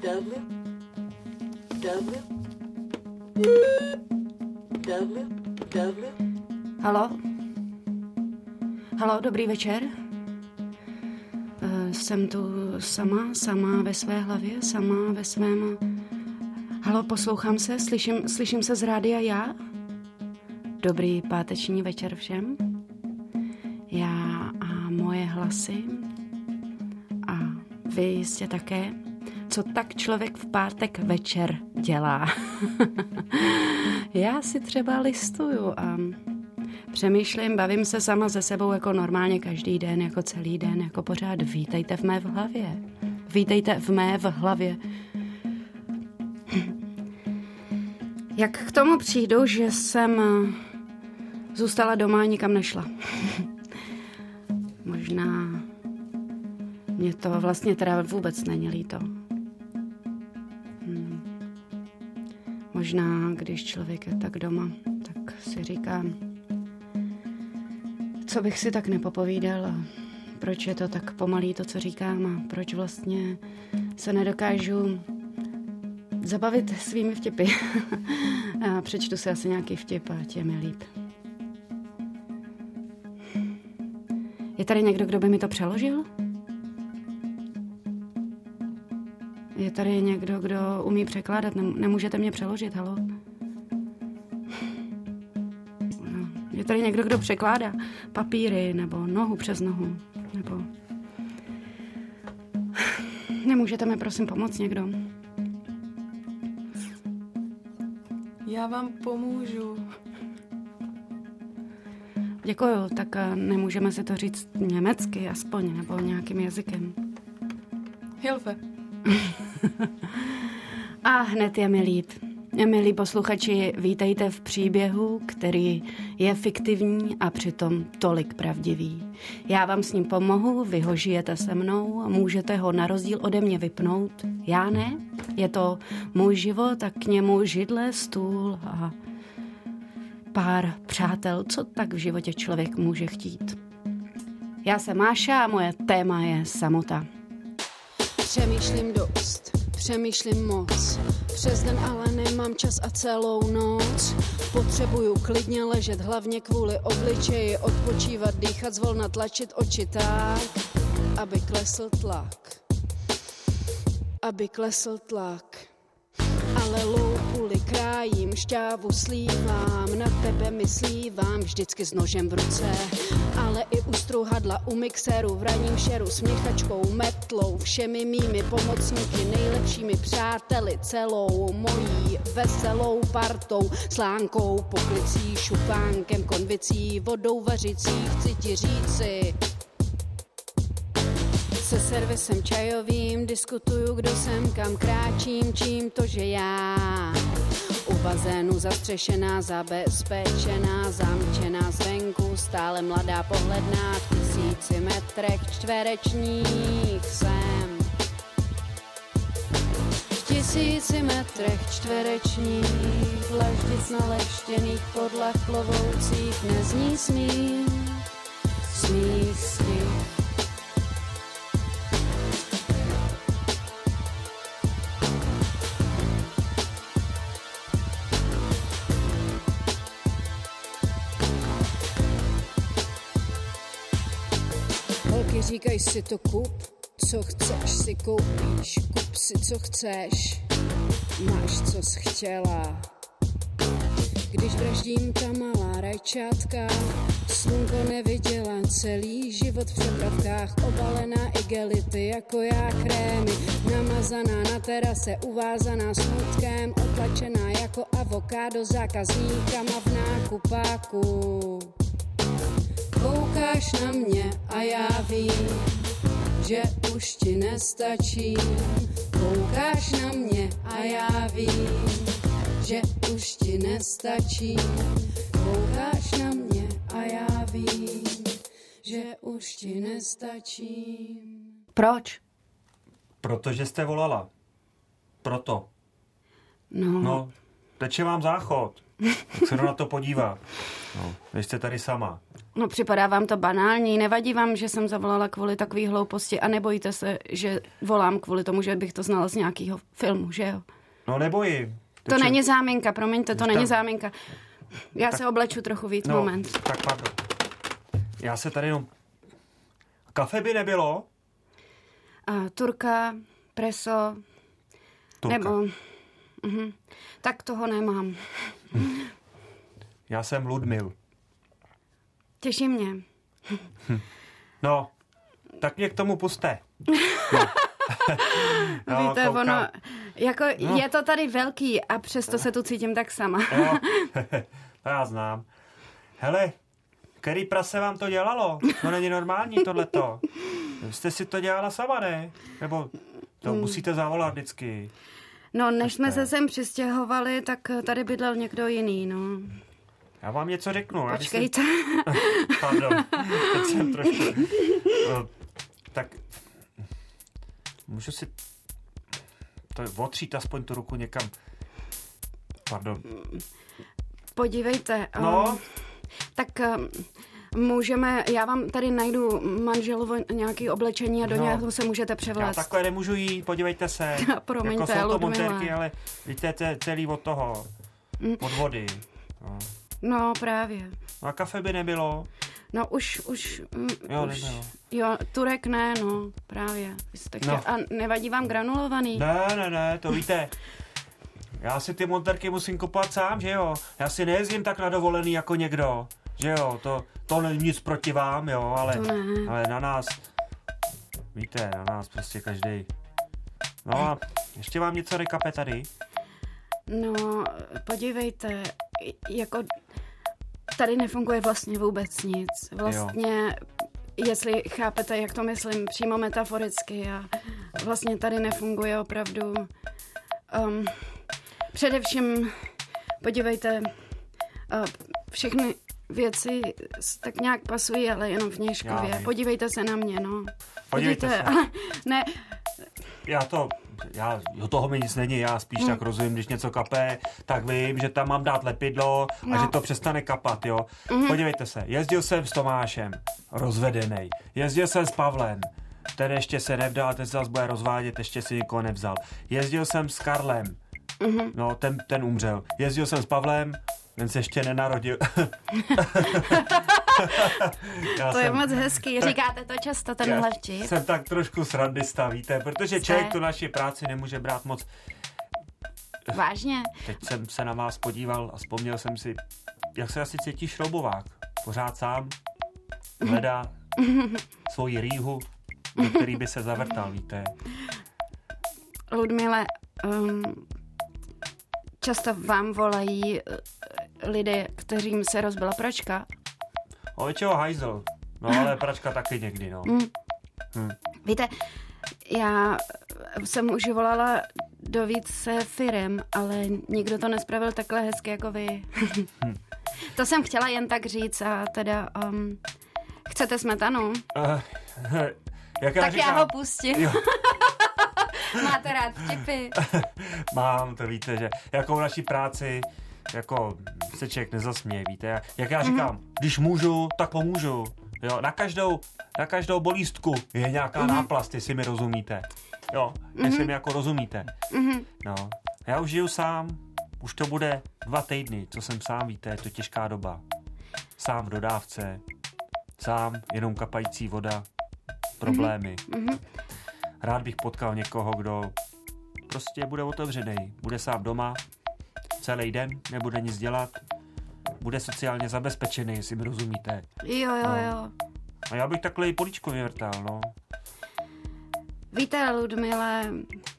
Halo? Halo, dobrý večer. Jsem tu sama ve své hlavě, sama ve svém... Halo, poslouchám se, slyším se z rádia já? Dobrý páteční večer všem. Já a moje hlasy a vy jistě také. Co tak člověk v pátek večer dělá? Já si třeba listuju a přemýšlím, bavím se sama se sebou jako normálně každý den, jako celý den, jako pořád. Vítejte v mé hlavě. Vítejte v mé hlavě. Jak k tomu přijdu, že jsem zůstala doma a nikam nešla? Možná mě to vlastně teda vůbec není líto. Možná, když člověk je tak doma, tak si říká, co bych si tak nepopovídal a proč je to tak pomalý to, co říkám a proč vlastně se nedokážu zabavit svými vtipy. A přečtu si asi nějaký vtip a tě mi líp. Je tady někdo, kdo by mi to přeložil? Je tady někdo, kdo umí překládat? Nemůžete mě přeložit, halo? Je tady někdo, kdo překládá papíry nebo nohu přes nohu? Nebo... Nemůžete mi prosím pomoct někdo? Já vám pomůžu. Děkuju, tak nemůžeme si to říct německy aspoň, nebo nějakým jazykem. Hilfe. A hned je mi líp. Milí posluchači, vítejte v příběhu, který je fiktivní a přitom tolik pravdivý. Já vám s ním pomohu, vy ho žijete se mnou a můžete ho na rozdíl ode mě vypnout. Já ne, je to můj život a k němu židle, stůl a pár přátel, co tak v životě člověk může chtít. Já jsem Máša a moje téma je samota. Přemýšlím dost, přemýšlím moc, přes den ale nemám čas a celou noc. Potřebuju klidně ležet, hlavně kvůli obličeji, odpočívat, dýchat zvolna, tlačit oči tak, aby klesl tlak. Aby klesl tlak. Ale loupuli krájím, šťávu slívám, na tebe myslívám, vždycky s nožem v ruce. Ale i u struhadla, u mixéru, v ranním šeru, směchačkou, metlou, všemi mými pomocníky, nejlepšími přáteli, celou mojí veselou partou, slánkou, poklicí, šupánkem, konvicí, vodou vařicí, chci ti říci. Se servisem čajovým diskutuju, kdo jsem, kam kráčím, čím to, že já u bazénu zastřešená, zabezpečená, zamčená zvenku, stále mladá, pohledná, v 1000 metrech čtverečních jsem. V 1000 metrech čtverečních, dlaždic naleštěných podlah plovoucích, nezní smích, smích stich. Říkaj si to kup, co chceš si koupíš, kup si co chceš, máš co jsi chtěla. Když vraždím ta malá rajčátka, slunko neviděla, celý život v přepravkách, obalená igelity jako já krémy, namazaná na terase, uvázaná smutkem, otlačená jako avokádo zákazníkama v nákupáku. Koukáš na mě a já vím, že už ti nestačí. Koukáš na mě a já vím, že už ti nestačí. Koukáš na mě a já vím, že už ti nestačí. Proč? Protože jste volala. Proto. No, teče vám záchod. Tak se na to podívá. No, vy jste tady sama. No, připadá vám to banální, nevadí vám, že jsem zavolala kvůli takové hlouposti a nebojíte se, že volám kvůli tomu, že bych to znala z nějakého filmu, že jo? No nebojím. To není záminka, promiňte, to není tam- záminka. Já se obleču trochu víc, moment. Tak pardon. Já se tady jenom... Kafe by nebylo? A turka, preso, Turka. nebo... Tak toho nemám. Já jsem Ludmil. Těší mě. No, tak mě k tomu puste. No, Víte, koukám. ono, jako je to tady velký a přesto se tu cítím tak sama. Jo, to já znám. Hele, který prase vám to dělalo? To není normální tohleto. Jste si to dělala sama, ne? Nebo to musíte zavolat vždycky. No, než jsme se sem přistěhovali, tak tady bydlel někdo jiný, no. Já vám něco řeknu. Já Počkejte. Pardon, teď jsem trošku... Tak můžu si to otřít aspoň tu ruku někam. Pardon. Podívejte. No. Tak můžeme, já vám tady najdu manželovo nějaké oblečení a do něho se můžete Já převléct. takhle nemůžu jít, podívejte se. Promiňte, jako jsou to Ludmila. montérky, ale víte, to je celý od toho. Od vody. No. No, právě. No a kafe by nebylo. No už Jo, nebylo. Jo, Turek ne, no, právě. Vy jste chtěl, No. A nevadí vám granulovaný? Ne, to víte. Já si ty monterky musím kupovat sám, že jo. Já si nejezdím tak na dovolený jako někdo. Že jo, to není nic proti vám, jo, ale na nás, víte, na nás prostě každej. No a ještě vám něco rekape tady. No, podívejte, jako tady nefunguje vlastně vůbec nic. Vlastně, jestli chápete, jak to myslím, přímo metaforicky a vlastně tady nefunguje opravdu. Především, podívejte, všechny věci tak nějak pasují, ale jenom vnějškově. Podívejte se na mě, no. Podívejte se. Ale ne, Do toho mi nic není, já spíš tak rozumím, když něco kape, tak vím, že tam mám dát lepidlo a že to přestane kapat, jo. Podívejte se, jezdil jsem s Tomášem, rozvedenej, jezdil jsem s Pavlem, ten ještě se nevdal, ten se zase bude rozvádět, ještě si nikoho nevzal. Jezdil jsem s Karlem, no ten umřel. Jezdil jsem s Pavlem, ten se ještě nenarodil. to je moc hezký, říkáte to často, tenhle vtip. Jsem tak trošku srandista, víte, protože člověk tu naši práci nemůže brát moc. Vážně? Teď jsem se na vás podíval a vzpomněl jsem si, jak se asi cítí šroubovák. Pořád sám hledá svoji rýhu, do který by se zavrtal, víte. Ludmile, často vám volají lidé, kterým se rozbila pračka. Většinou hajzl, no ale pračka taky někdy, no. Víte, já jsem už volala do více firem, ale nikdo to nespravil takhle hezky jako vy. To jsem chtěla jen tak říct a teda chcete smetanu? Jak tak říkám, já ho pustím. Máte rád vtipy? Mám, to víte, že jakou naší práci jako se člověk nezasměje, víte. Jak já říkám, když můžu, tak pomůžu. Jo, na každou bolístku je nějaká náplast, jestli mi rozumíte. Jo, jestli mi jako rozumíte. No, já už žiju sám, už to bude 2 týdny, co jsem sám, víte, je to těžká doba. Sám v dodávce, sám, jenom kapající voda, problémy. Rád bych potkal někoho, kdo prostě bude otevřený, bude sám doma, celý den, nebude nic dělat, bude sociálně zabezpečený, jestli mi rozumíte. Jo. A já bych takhle i políčko vyvrtal, no. Víte, Ludmile,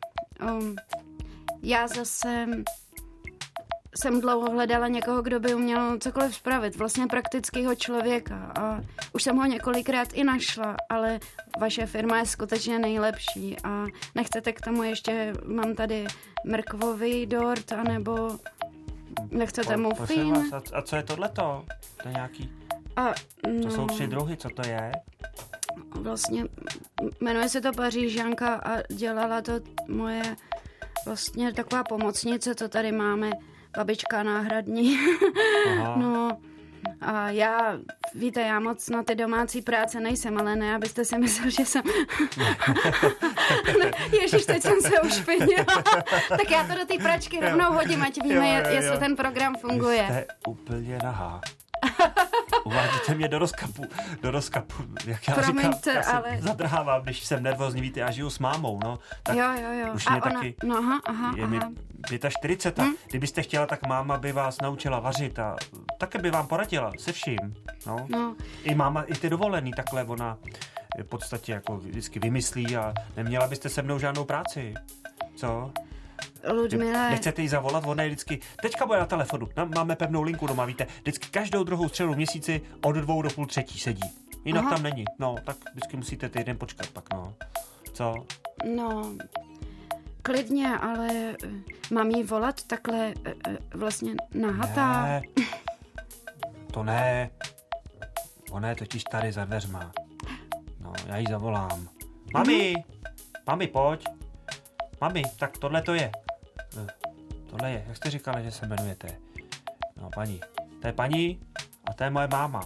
já zase jsem dlouho hledala někoho, kdo by uměl cokoliv spravit, vlastně praktického člověka a už jsem ho několikrát i našla, ale vaše firma je skutečně nejlepší a nechcete k tomu ještě, mám tady mrkvový dort, anebo nechcete muffin? A co je tohleto? To je nějaký... To jsou 3 druhy, co to je? Vlastně jmenuje se to Pařížanka a dělala to moje vlastně taková pomocnice, co tady máme, babička náhradní. No A víte, já moc na ty domácí práce nejsem, ale ne, abyste si myslel, že jsem... Ježiš, teď jsem se ušpinila. Tak já to do té pračky rovnou hodím, ať víme, jestli ten program funguje. Vy jste úplně nahá. Uvádíte mě do rozkapu. Jak já Promiňte, říkám, já se ale... zadrhávám, když jsem nervózní, víte, já žiju s mámou, no. Tak jo. už A mě ona... taky... No, je mi 45 a kdybyste chtěla, tak máma by vás naučila vařit a také by vám poradila se vším, no. I máma, i ty dovolený, takhle ona v podstatě jako vždycky vymyslí a neměla byste se mnou žádnou práci, co? Ludmile... Nechcete jí zavolat, ona je vždycky, teďka bude na telefonu, máme pevnou linku doma, víte, vždycky každou druhou středu v měsíci od 2 do půl 3 sedí. Jinak tam není, no, tak vždycky musíte týden počkat pak, no. Co? No, klidně, ale mám jí volat takhle vlastně nahatá? Ne, to ne. Ona je totiž tady za dveřma. No, já jí zavolám. Mami, pojď. Mami, tak tohle to je. Tohle je, jak jste říkala, že se jmenujete? No, paní. To je paní a to je moje máma.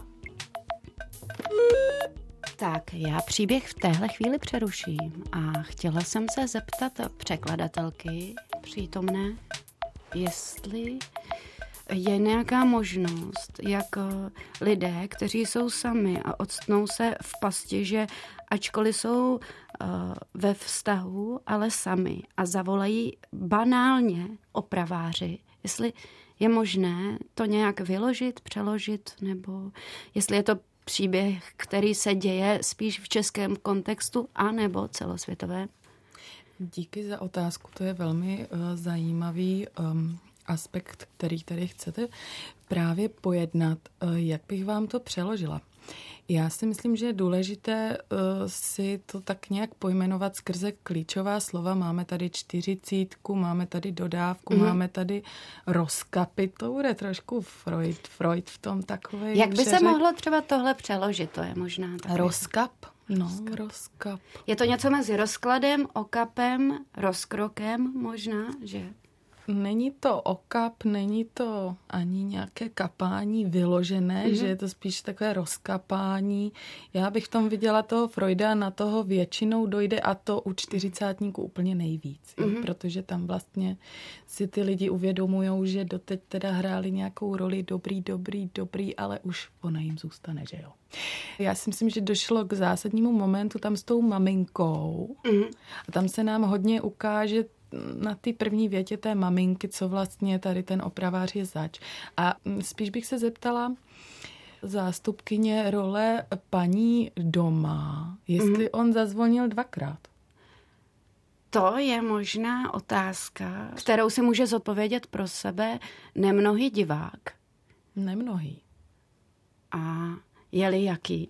Tak, já příběh v téhle chvíli přeruším a chtěla jsem se zeptat překladatelky přítomné, jestli je nějaká možnost, jak lidé, kteří jsou sami a odstnou se v pasti, že ačkoliv jsou ve vztahu, ale sami a zavolají banálně opraváři, jestli je možné to nějak vyložit, přeložit, nebo jestli je to příběh, který se děje spíš v českém kontextu, anebo celosvětové? Díky za otázku, to je velmi zajímavý aspekt, který tady chcete právě pojednat. Jak bych vám to přeložila? Já si myslím, že je důležité si to tak nějak pojmenovat skrze klíčová slova. Máme tady 40, máme tady dodávku, máme tady rozkapy. To bude trošku Freud v tom takovej. Jak by se mohlo třeba tohle přeložit? To je možná takový. Rozkap? No, rozkap. Je to něco mezi rozkladem, okapem, rozkrokem možná, že... Není to okap, není to ani nějaké kapání vyložené, že je to spíš takové rozkapání. Já bych v tom viděla toho Freuda, na toho většinou dojde a to u 40tníků úplně nejvíc. Protože tam vlastně si ty lidi uvědomujou, že doteď teda hráli nějakou roli dobrý, ale už ona jim zůstane, že jo. Já si myslím, že došlo k zásadnímu momentu tam s tou maminkou a tam se nám hodně ukáže na té první větě té maminky, co vlastně tady ten opravář je zač. A spíš bych se zeptala zástupkyně role paní doma, jestli on zazvonil 2krát. To je možná otázka, kterou si může zodpovědět pro sebe nemnohý divák. Nemnohý. A je-li jaký?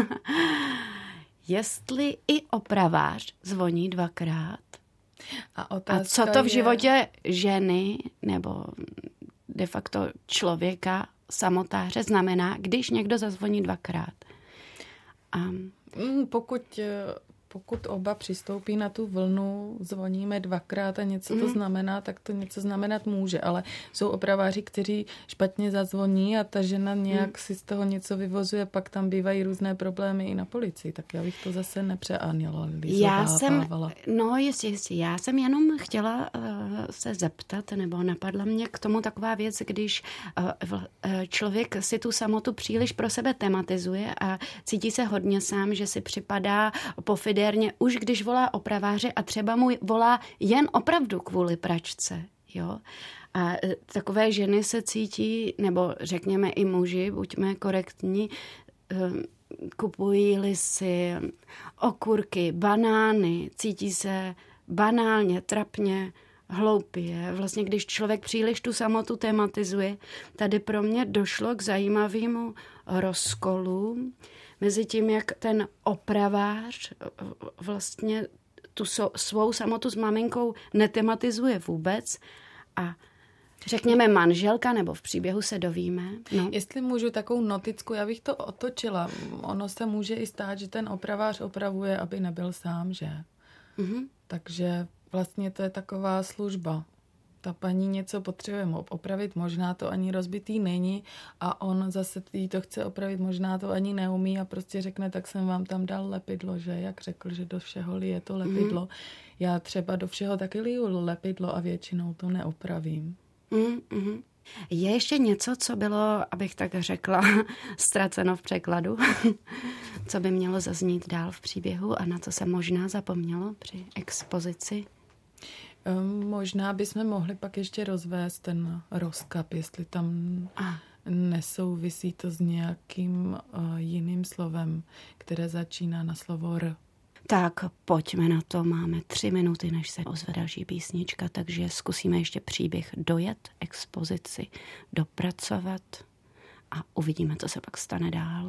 Jestli i opravář zvoní 2krát. A co to v životě ženy nebo de facto člověka, samotáře znamená, když někdo zazvoní 2krát? Pokud oba přistoupí na tu vlnu, zvoníme 2krát a něco to znamená, tak to něco znamenat může. Ale jsou opraváři, kteří špatně zazvoní a ta žena nějak si z toho něco vyvozuje, pak tam bývají různé problémy i na policii. Tak já bych to zase nepřeanalyzovala. Já jsem jenom chtěla se zeptat, nebo napadla mě k tomu taková věc, když člověk si tu samotu příliš pro sebe tematizuje a cítí se hodně sám, že si připadá pofiderně, už když volá opraváře a třeba mu volá jen opravdu kvůli pračce, jo. A takové ženy se cítí, nebo řekněme i muži, buďme korektní, kupují-li si okurky, banány, cítí se banálně, trapně, hloupě. Vlastně, když člověk příliš tu samotu tematizuje, tady pro mě došlo k zajímavému rozkolu mezi tím, jak ten opravář vlastně tu svou samotu s maminkou netematizuje vůbec a řekněme manželka, nebo v příběhu se dovíme. No. Jestli můžu takovou noticku, já bych to otočila. Ono se může i stát, že ten opravář opravuje, aby nebyl sám, že? Takže vlastně to je taková služba. ta paní něco potřebuje opravit, možná to ani rozbitý není a on zase jí to chce opravit, možná to ani neumí a prostě řekne, tak jsem vám tam dal lepidlo, že? Jak řekl, že do všeho lije to lepidlo. Já třeba do všeho taky liju lepidlo a většinou to neopravím. Je ještě něco, co bylo, abych tak řekla, ztraceno v překladu, co by mělo zaznít dál v příběhu a na co se možná zapomnělo při expozici? Možná bychom mohli pak ještě rozvést ten rozkap, jestli tam nesouvisí to s nějakým jiným slovem, které začíná na slovo R. Tak pojďme na to, máme 3 minuty, než se ozve další písnička, takže zkusíme ještě příběh dojet, expozici dopracovat a uvidíme, co se pak stane dál.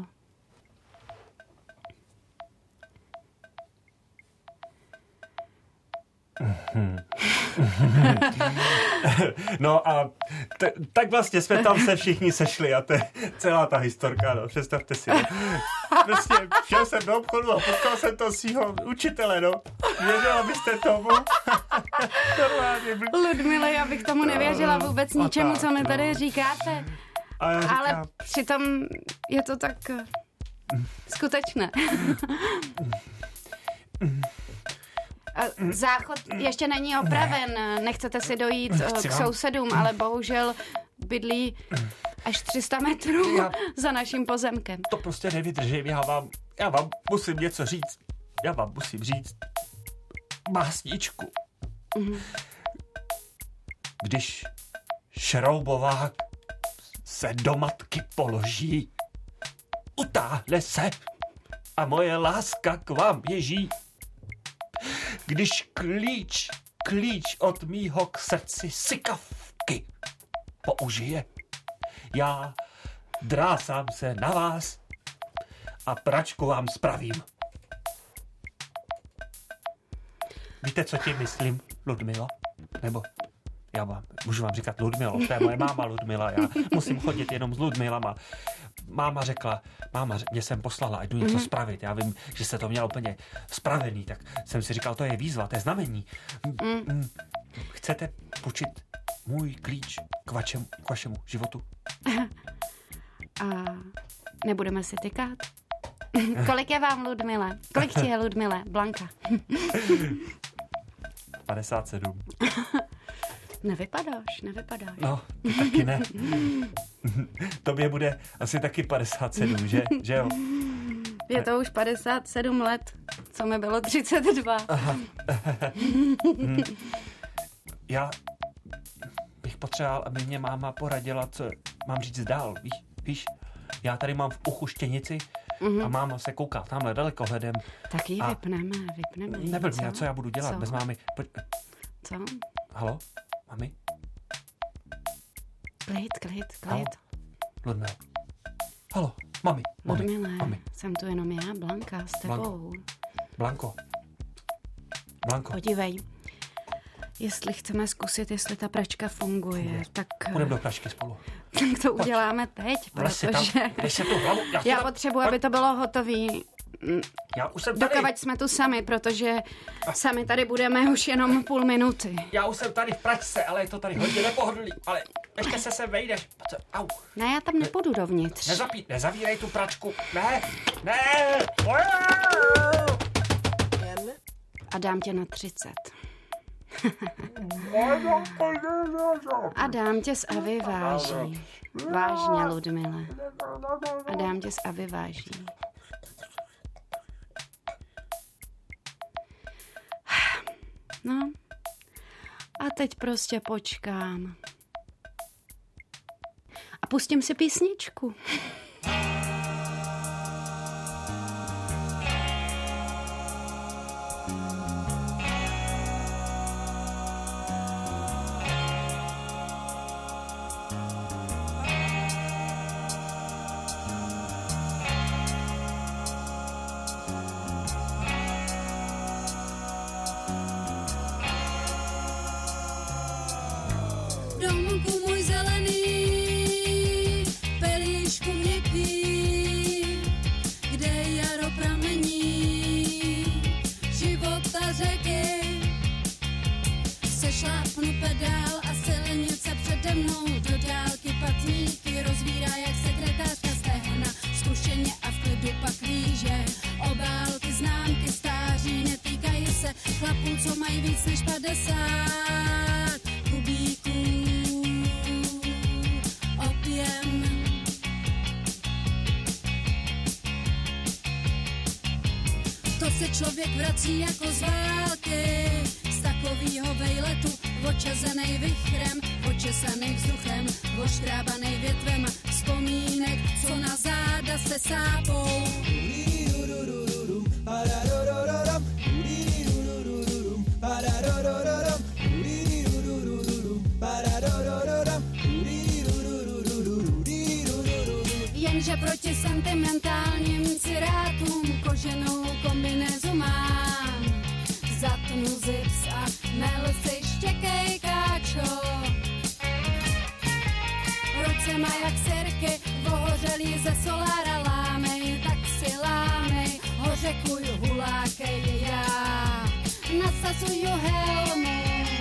No a tak vlastně jsme tam se všichni sešli a to je celá ta historka, no, představte si. No. Prostě šel jsem do obchodu a potkal jsem toho svýho učitele, no. Věřila byste tomu? Ludmile, já bych tomu nevěřila vůbec ničemu, co mi tady říkáte. Ale přitom je to tak skutečné. Záchod ještě není opraven, nechcete si dojít k sousedům, ale bohužel bydlí až 300 metrů za naším pozemkem. To prostě nevydržím, já vám musím něco říct. Já vám musím říct básničku. Když šroubovák se do matky položí, utáhne se a moje láska k vám běží. Když klíč od mýho k srdci sykavky použije, já drásám se na vás a pračku vám spravím. Víte, co tím myslím, Ludmilo? Nebo můžu vám říkat Ludmilo, to je moje máma Ludmila, já musím chodit jenom s Ludmilama. Máma mě jsem poslala, jdu něco spravit. Já vím, že se to mělo úplně spravený, tak jsem si říkal, to je výzva, to je znamení. Chcete půjčit můj klíč k vašemu životu? A nebudeme si tykat? Kolik je vám, Ludmile? Kolik ti je, Ludmile? Blanka. 57. Nevypadáš. No, ty taky ne. Tobě bude asi taky 57, že jo? Je to už 57 let, co mi bylo 32. Aha. Já bych potřeboval, aby mě máma poradila, co mám říct dál, víš? Já tady mám v uchu štěnici a máma se kouká tamhle dalekohledem. Tak ji vypneme. Nebyl mě, co já budu dělat bez mámy? Co? Halo? Mami? Klid. Ludmilo. Halo, mami. Ludmile, jsem tu jenom já, Blanka, s tebou. Blanko. Podívej, jestli chceme zkusit, jestli ta pračka funguje, tak... Půjdeme do pračky spolu. Tak to uděláme teď, protože... Já potřebuji, aby to bylo hotový. Já už jsem tady. Dokavať jsme tu sami, protože sami tady budeme už jenom půl minuty. Já už jsem tady v pračce, ale je to tady hodně nepohodlný. Ale ještě se sem vejdeš. Au. Ne, já tam nepůjdu dovnitř. Nezavírej tu pračku. Ne. A dám tě na 30. A dám tě s Avy váží. Vážně, Ludmile. A dám tě s Avy váží. No, a teď prostě počkám. A pustím si písničku. Domku můj zelený, pelíšku měkký, kde jaro pramení, života řeky, se šlápnu pedál a se než 50 kubíků opěm. To se člověk vrací jako z války, z takovýho vejletu, očezenej vichrem, očesanej vzduchem, oškrábanej větvem, vzpomínek, co na záda se sápou. Jenže proti sentimentálním cirátům koženou kombinézu mám. Zatnu zips a nelsi štěkej, káčo. Rucema jak sirky, ohořelý ze solára lámej, tak si lámej, hořekuj, hulákej já. Nasazuju helmu,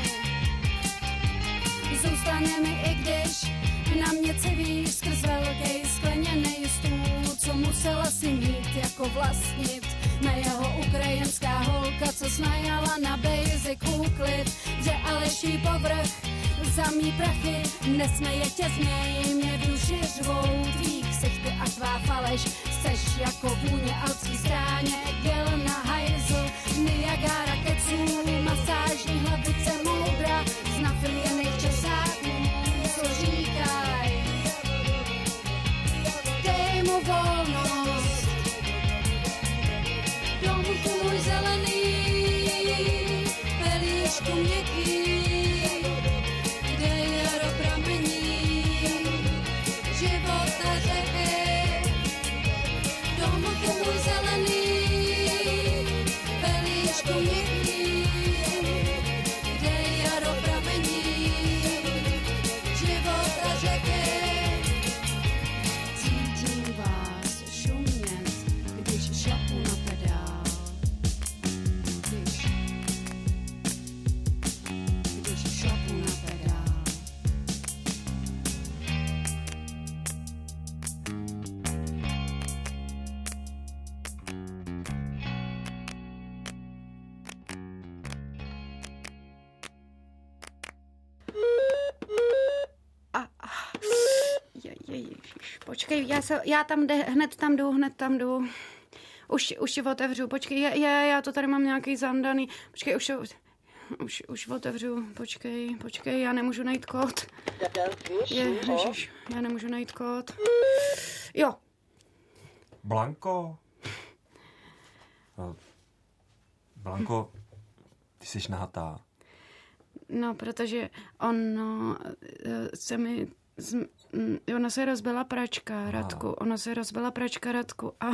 zůstane mi, i když na mě civí skrz velkej skleněnej stůl, co musela si mít jako vlastnit na jeho ukrajinská holka, co snajala na basic úklid, že Aleší povrch za mý prachy nesmeje tě změj, mě v duši řvou tvý ksichty a tvá faleš, chceš jako vůně alpský stráně, gel na hajzl, Niagara keců, masážní hlavice moudra, z nafiliených česáků, co říkaj, dej mu volnost, domku můj zelený, pelíšku měkký, kde jaro pramení, života řeky, domku můj zelený, pelíšku měkký, kde jaro pramení, života řeky. Cítím vás šumět, když šlapu na pedál. Když šlapu na pedál. Počkej, já tam hned tam jdu. Už otevřu, počkej, já to tady mám nějaký zandaný. Počkej, už otevřu, počkej, já nemůžu najít kód. Ježiš, já nemůžu najít kód. Jo. Blanko, ty jsi nahatá. No, protože ona se rozbila pračka, Radku. Ona se rozbila pračka, Radku. A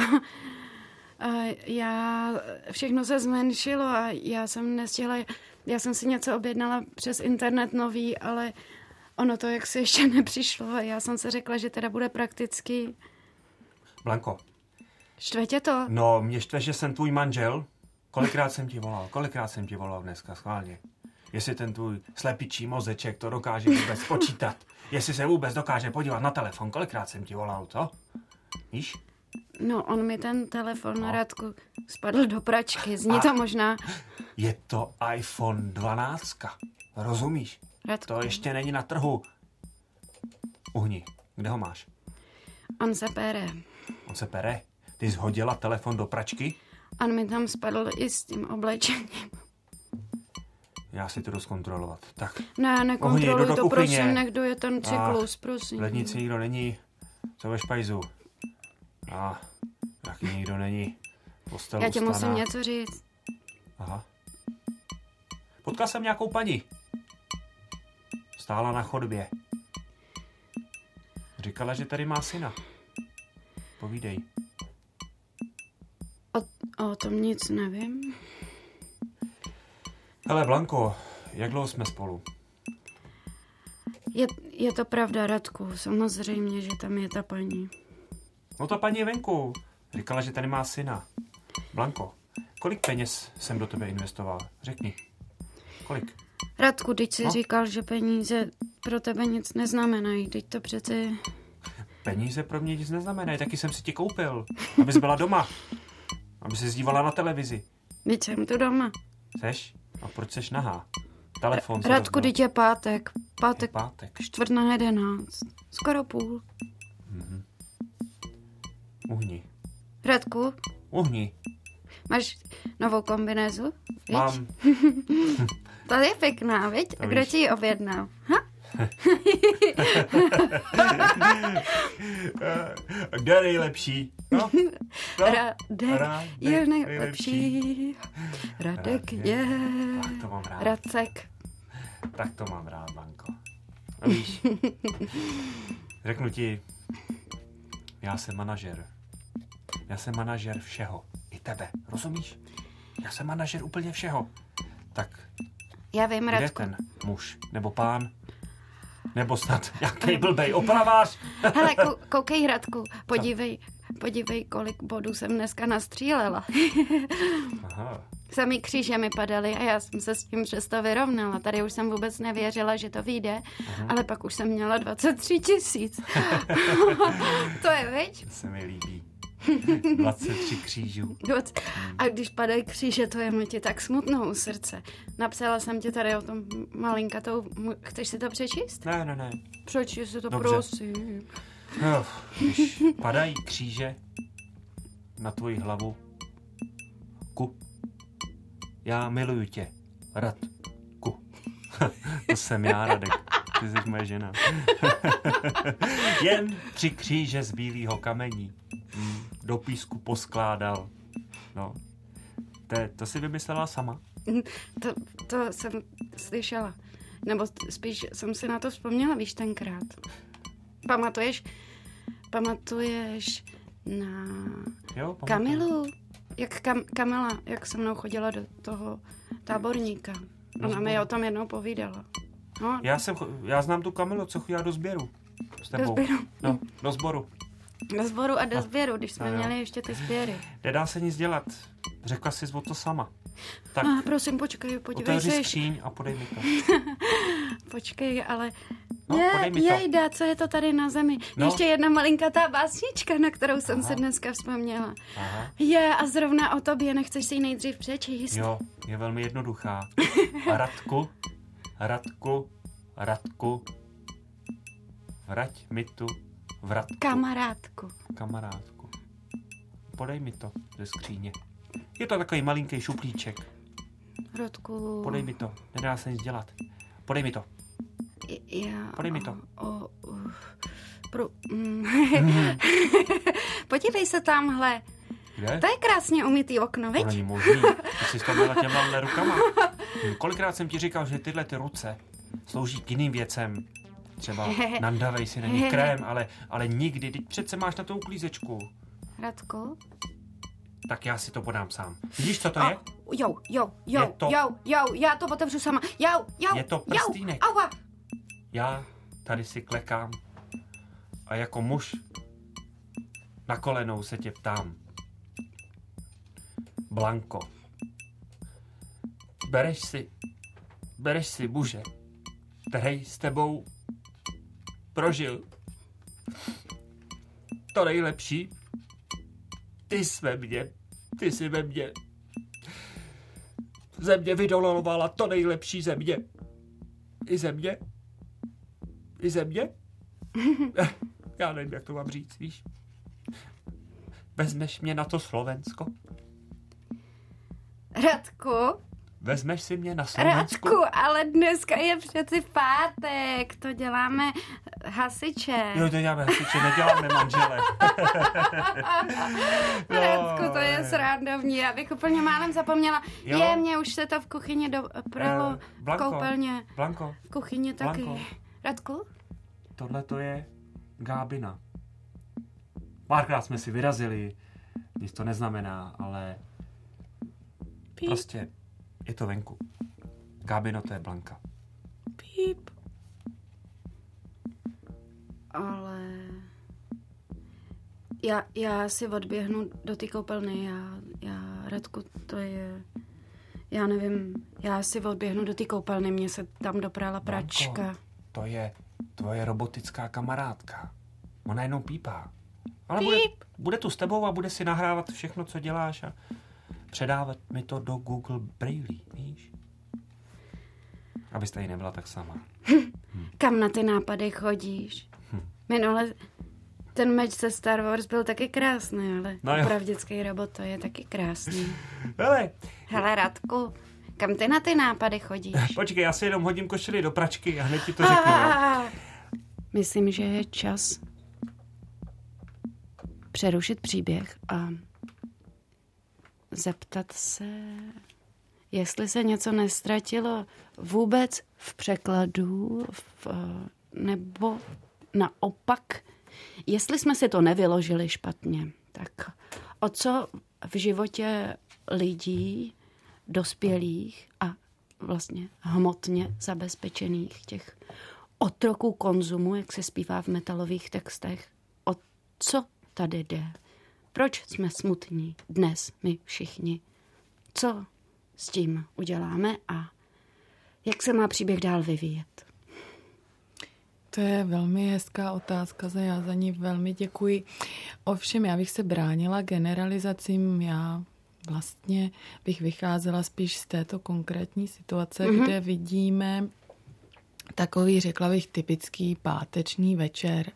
já, všechno se zmenšilo a já jsem nestihla, já jsem si něco objednala přes internet nový, ale ono to jaksi ještě nepřišlo a já jsem se řekla, že teda bude prakticky. Blanko. Štve tě to? No, mě štve, že jsem tvůj manžel. Kolikrát jsem ti volal dneska, schválně. Jestli ten tvůj slepičí mozeček to dokáže vůbec počítat. Jestli se vůbec dokáže podívat na telefon, kolikrát jsem ti volal, co? Víš? No, on mi ten telefon, Radku, spadl do pračky. Zní to možná. Je to iPhone 12. Rozumíš? Radku. To ještě není na trhu. Uhni, kde ho máš? On se pere. On se pere? Ty jsi hodila telefon do pračky? On mi tam spadl i s tím oblečením. Já si to jdu zkontrolovat. Tak. Ne, nekontroluj do to, kuchyně. prosím, nech je ten cyklus, prosím. V lednici nikdo není. Co ve špajzu? Taky nikdo není. Postel Já ti ustaná. musím něco říct. Aha. Potkal jsem nějakou paní. Stála na chodbě. Říkala, že tady má syna. Povídej. O tom nic nevím. Hele, Blanko, jak dlouho jsme spolu? Je to pravda, Radku. Samozřejmě, že tam je ta paní. No ta paní je venku. Říkala, že tady má syna. Blanko, kolik peněz jsem do tebe investoval? Řekni. Kolik? Radku, teď jsi říkal, že peníze pro tebe nic neznamenají. Teď to přeci... Peníze pro mě nic neznamenají. Taky jsem si ti koupil. Abys byla doma. Aby se dívala na televizi. Teď jsem tu doma. Seš? A proč seš nahá? Telefon. Radku, teď je pátek. Je pátek. 11:45. Skoro půl. Uhni. Radku, Uhni. máš novou kombinézu? Viď? Mám. To je pěkná, viď? To A kdo víš. ti ji objednal? Ha? Kde je nejlepší? No? Radek je nejlepší. Radek je... Tak to mám rád. Radcek. Tak to mám rád, Blanko. No víš, řeknu ti, já jsem manažer. Já jsem manažer všeho. I tebe, rozumíš? Já jsem manažer úplně všeho. Tak Já vím, kde Radku. ten muž? Nebo pán? Nebo snad nějaký blbej opravář? Hele, koukej, Radku, podívej, kolik bodů jsem dneska nastřílela. Aha. Samý kříže mi padaly a já jsem se s tím přesto vyrovnala. Tady už jsem vůbec nevěřila, že to vyjde, ale pak už jsem měla 23 000. To je, viď? To se mi líbí. 23 křížů. A když padají kříže, to je mi ti tak smutno u srdce. Napsala jsem ti tady o tom malinkatou... Chceš si to přečíst? Ne. Přečti si to, Dobře. prosím. No, když padají kříže na tvoji hlavu, já miluju tě, Radku. To jsem já, Radek. Ty jsi moje žena. Jen 3 kříže z bílého kamení. Do písku poskládal. No. To si vymyslela sama? To jsem slyšela. Nebo spíš jsem si na to vzpomněla, víš, tenkrát. Pamatuješ na Jo, pamatuju. Kamilu? Jak Kamila, jak se mnou chodila do toho táborníka. Ona mi o tom jednou povídala. No, Já znám tu Kamilu, co chodila do sběru. S tebou. do sběru. No, do sboru. Do sboru a do sběru, když jsme No, jo. měli ještě ty sběry. Nedá se nic dělat. Řekla jsi o to sama. Tak Prosím, počkej, podívej otevři se ještě. skříň a podej mi to. Počkej, ale... No, podej mi to. Jejda, co je to tady na zemi? No. Ještě jedna malinkatá básnička, na kterou jsem se dneska vzpomněla. Aha. A zrovna o tobě, nechceš si ji nejdřív přečíst? Jo, je velmi jednoduchá. A Radku, vrať mi tu vratku. Kamarádku. Podej mi to ze skříně. Je to takový malinký šuplíček. Radku. Podej mi to, nedá se nic dělat. Podej mi to. Podej mi to. Podívej se tamhle. Kde? To je krásně umytý okno, To viď? není možný. Ty jsi to měla těma rukama. Kolikrát jsem ti říkal, že tyhle ty ruce slouží k jiným věcem. Třeba nandavej si na ní krém, ale nikdy. Teď přece máš na to uklízečku. Radku? Tak já si to podám sám. Vidíš, co to je? Jo, já to otevřu sama. Je to prstýnek. Aua. Já tady si klekám a jako muž na kolenou se tě ptám. Blanko, bereš si muže, který s tebou prožil to nejlepší. Ty jsi ve mně. Země vydolovala to nejlepší země. I země? Já nevím, jak to mám říct, víš. Vezmeš mě na to Slovensko? Radku? Vezmeš si mě na Slovensku? Radku, ale dneska je přeci pátek, to děláme hasiče. Jo, to děláme hasiče, neděláme manžele. Radku, to je srandovní, já bych úplně málem zapomněla. Jo. Mně už se to v kuchyni dopralo, v koupelně. Blanko, V kuchyni taky. Blanko. Radku? Tohle to je Gábina. Párkrát jsme si vyrazili, nic to neznamená, ale prostě je to venku. Gábino, to je Blanka. Píp. Ale já si odběhnu do té koupelny, Radku, to je, já nevím, já si odběhnu do té koupelny, mě se tam doprala pračka. Blanko, to je tvoje robotická kamarádka. Ona jenom pípá. Ale bude tu s tebou a bude si nahrávat všechno, co děláš a předávat mi to do Google Braille, víš? Abyste jí nebyla tak sama. Kam na ty nápady chodíš? Minule ten meč ze Star Wars byl taky krásný, ale opravdický robot to je taky krásný. Hele, Radku, kam ty na ty nápady chodíš? Počkej, já si jenom hodím košili do pračky a hned ti to řeknu. Myslím, že je čas přerušit příběh a zeptat se, jestli se něco nestratilo vůbec v překladu, nebo naopak, jestli jsme si to nevyložili špatně, tak o co v životě lidí, dospělých a vlastně hmotně zabezpečených těch otroků konzumu, jak se zpívá v metalových textech, o co tady jde? Proč jsme smutní dnes my všichni? Co s tím uděláme a jak se má příběh dál vyvíjet? To je velmi hezká otázka, já za ní velmi děkuji. Ovšem, já bych se bránila generalizacím, já vlastně bych vycházela spíš z této konkrétní situace, kde vidíme takový, řekla bych, typický páteční večer.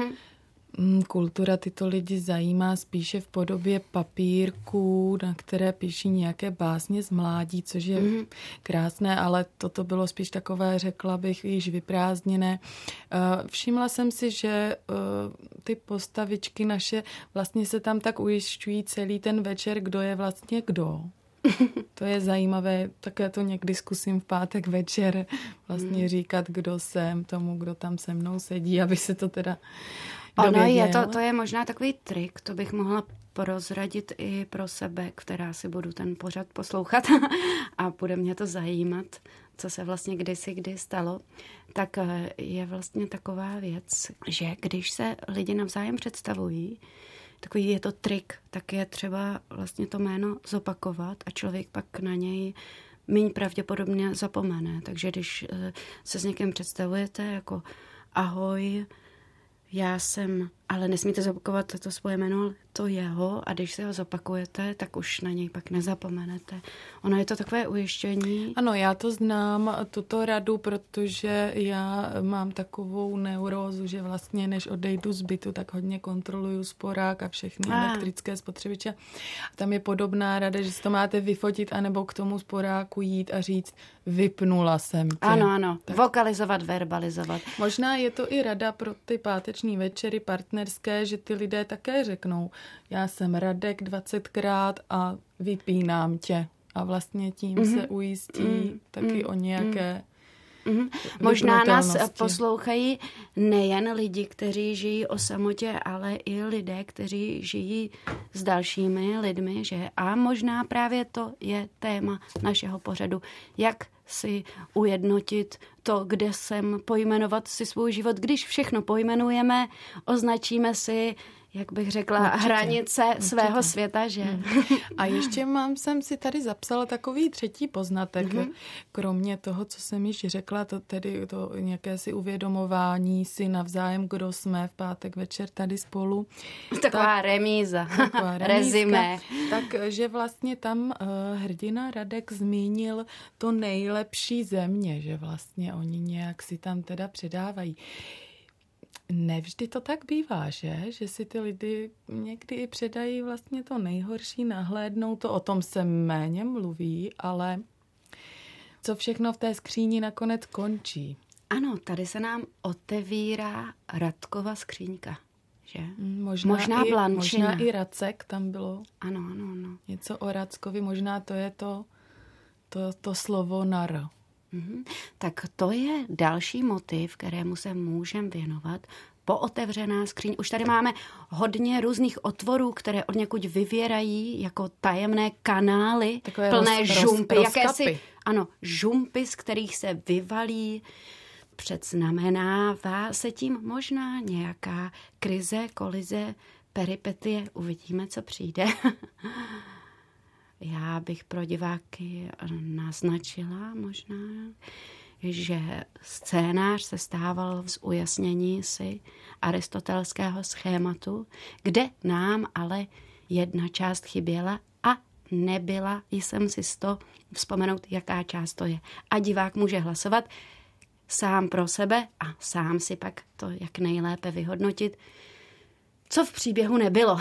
Kultura tyto lidi zajímá spíše v podobě papírků, na které píší nějaké básně z mládí, což je krásné, ale toto bylo spíš takové, řekla bych, již vyprázdněné. Všimla jsem si, že ty postavičky naše vlastně se tam tak ujišťují celý ten večer, kdo je vlastně kdo. To je zajímavé, také to někdy zkusím v pátek večer vlastně říkat, kdo jsem, tomu, kdo tam se mnou sedí, aby se to teda dověděl. To je možná takový trik, to bych mohla prozradit i pro sebe, která si budu ten pořad poslouchat a bude mě to zajímat, co se vlastně kdy stalo, tak je vlastně taková věc, že když se lidi navzájem představují, takový je to trik, tak je třeba vlastně to jméno zopakovat a člověk pak na něj méně pravděpodobně zapomene. Takže když se s někým představujete jako ahoj, já jsem, ale nesmíte zopakovat to svoje jméno, ale to jeho, a když se ho zopakujete, tak už na něj pak nezapomenete. Ono je to takové ujištění. Ano, já to znám, tuto radu, protože já mám takovou neurózu, že vlastně než odejdu z bytu, tak hodně kontroluju sporák a všechny elektrické spotřebiče. A tam je podobná rada, že si to máte vyfotit anebo k tomu sporáku jít a říct, vypnula jsem tě. Ano, tak. Vokalizovat, verbalizovat. Možná je to i rada pro ty páteční večery partnerské, že ty lidé také řeknou, já jsem Radek 20krát a vypínám tě. A vlastně tím se ujistí taky o nějaké Možná nás poslouchají nejen lidi, kteří žijí o samotě, ale i lidé, kteří žijí s dalšími lidmi, že? A možná právě to je téma našeho pořadu. Jak si ujednotit to, kde jsem, pojmenovat si svůj život. Když všechno pojmenujeme, označíme si, jak bych řekla, hranice svého světa, že? A ještě jsem si tady zapsala takový třetí poznatek, kromě toho, co jsem již řekla, to tedy to nějaké si uvědomování si navzájem, kdo jsme v pátek večer tady spolu. Taková remíza, rezime. Takže vlastně tam hrdina Radek zmínil to nejlepší země, že vlastně oni nějak si tam teda předávají. Nevždy to tak bývá, že si ty lidi někdy i předají vlastně to nejhorší, nahlédnou to, o tom se méně mluví, ale co všechno v té skříni nakonec končí. Ano, tady se nám otevírá Radkova skříňka, že? Možná Blančina. Možná i Racek tam bylo. Ano. Něco o Rackovi, možná to je to slovo nar. Tak to je další motiv, kterému se můžeme věnovat. Pootevřená skříň. Už tady máme hodně různých otvorů, které od někud vyvěrají jako tajemné kanály, takové plné žumpy. Jakési, ano, žumpy, z kterých se vyvalí. Předznamenává se tím možná nějaká krize, kolize, peripetie. Uvidíme, co přijde. Já bych pro diváky naznačila možná, že scénář se stával z ujasnění si aristotelského schématu, kde nám ale jedna část chyběla a nebyla jsem si vzpomenout, jaká část to je. A divák může hlasovat sám pro sebe a sám si pak to jak nejlépe vyhodnotit, co v příběhu nebylo.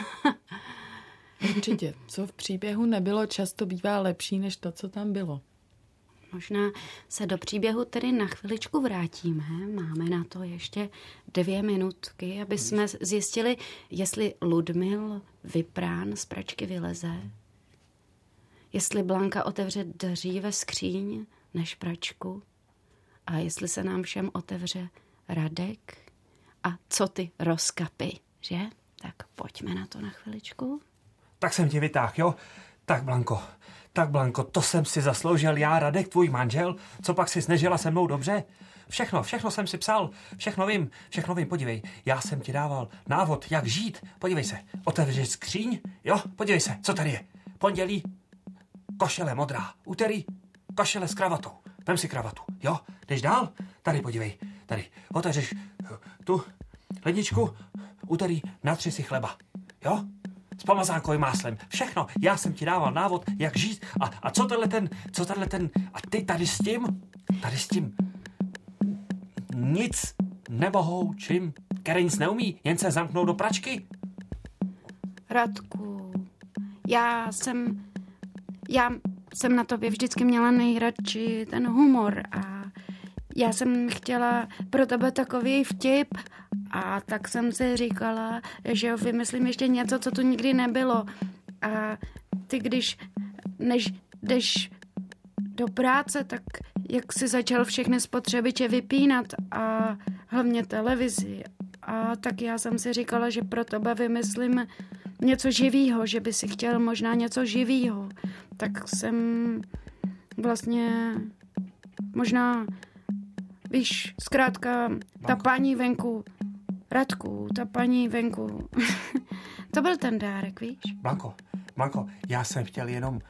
Určitě. Co v příběhu nebylo, často bývá lepší, než to, co tam bylo. Možná se do příběhu tedy na chviličku vrátíme. Máme na to ještě 2 minutky, aby jsme zjistili, jestli Ludmil Vyprán z pračky vyleze, jestli Blanka otevře dříve skříň než pračku a jestli se nám všem otevře Radek a co ty rozkapy, že? Tak pojďme na to na chviličku. Tak jsem tě vytáhl, jo? Tak Blanko, to jsem si zasloužil já, Radek, tvůj manžel, co pak si nežila se mnou dobře? Všechno jsem si psal, všechno vím, podívej, já jsem ti dával návod, jak žít, podívej se, otevřeš skříň, jo, podívej se, co tady je, pondělí, košele modrá, úterý, košele s kravatou, vem si kravatu, jo, jdeš dál, tady podívej, tady, otevřeš tu ledničku, úterý, natři si chleba, jo, s pomazánkovým máslem. Všechno. Já jsem ti dával návod, jak žít. A co tenhle ten, a ty tady s tím nic nemohou, čím, který nic neumí, jen se zamknou do pračky. Radku, já jsem na tobě vždycky měla nejradši ten humor a já jsem chtěla pro tebe takový vtip a tak jsem si říkala, že vymyslím ještě něco, co tu nikdy nebylo. A ty, než jdeš do práce, tak jak si začal všechny spotřebiče vypínat a hlavně televizi. A tak já jsem si říkala, že pro tebe vymyslím něco živýho, že by si chtěl možná něco živýho. Tak jsem vlastně možná, víš, zkrátka, ta paní venku, Radku, ta paní venku, to byl ten dárek, víš? Blanko, já jsem chtěl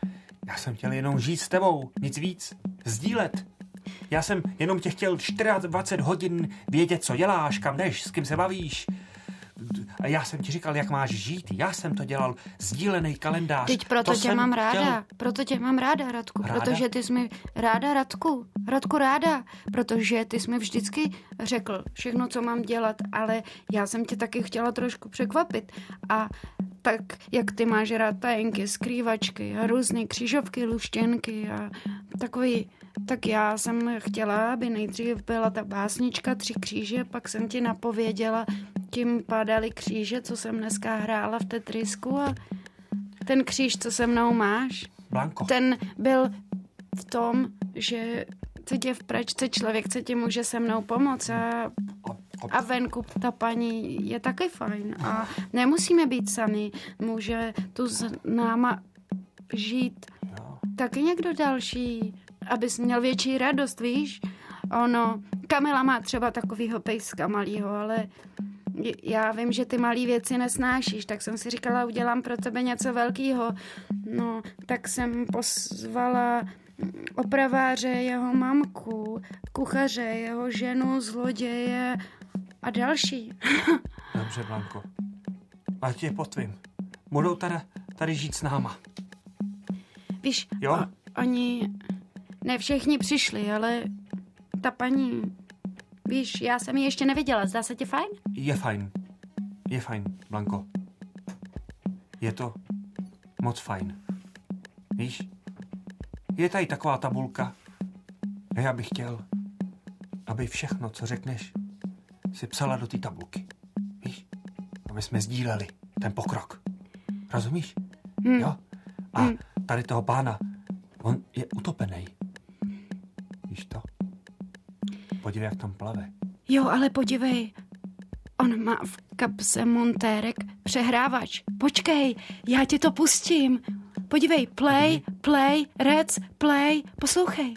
jenom žít s tebou, nic víc, sdílet. Já jsem jenom tě chtěl 24 hodin vědět, co děláš, kam jdeš, s kým se bavíš. A já jsem ti říkal, jak máš žít. Já jsem to dělal, sdílený kalendář. Teď proto tě mám ráda. Proto tě mám ráda, Radku. Ráda? Protože ty jsi mi ráda, Radku. Radku ráda. Protože ty jsi mi vždycky řekl všechno, co mám dělat, ale já jsem tě taky chtěla trošku překvapit. A tak, jak ty máš rád tajenky, skrývačky a různé křížovky, luštěnky a takový, tak já jsem chtěla, aby nejdřív byla ta básnička 3 kříže, pak jsem ti napověděla, tím padaly kříže, co jsem dneska hrála v Tetrisku a ten kříž, co se mnou máš, Blanko, ten byl v tom, že tě v pračce člověk se ti může se mnou pomoct a venku ta paní je taky fajn a nemusíme být sami, může tu s náma žít taky někdo další, abys měl větší radost, víš? Ono, Kamila má třeba takovýho pejska malýho, ale já vím, že ty malý věci nesnášíš, tak jsem si říkala, udělám pro tebe něco velkýho. No, tak jsem pozvala opraváře, jeho mamku, kuchaře, jeho ženu, zloděje a další. Dobře, Blanko. Ať je potvím. Budou tady žít s náma. Víš, oni ne všichni přišli, ale ta paní, víš, já jsem ji ještě neviděla. Zdá se ti fajn? Je fajn, Blanko. Je to moc fajn. Víš, je tady taková tabulka a já bych chtěl, aby všechno, co řekneš, si psala do té tabulky. Víš? Aby jsme sdíleli ten pokrok. Rozumíš? Jo? A tady toho pána, on je utopený. Víš to? Podívej, jak tam plave. Jo, ale podívej, on má v kapse montérek přehrávač. Počkej, já ti to pustím. Podívej, play, rec, play, poslouchej.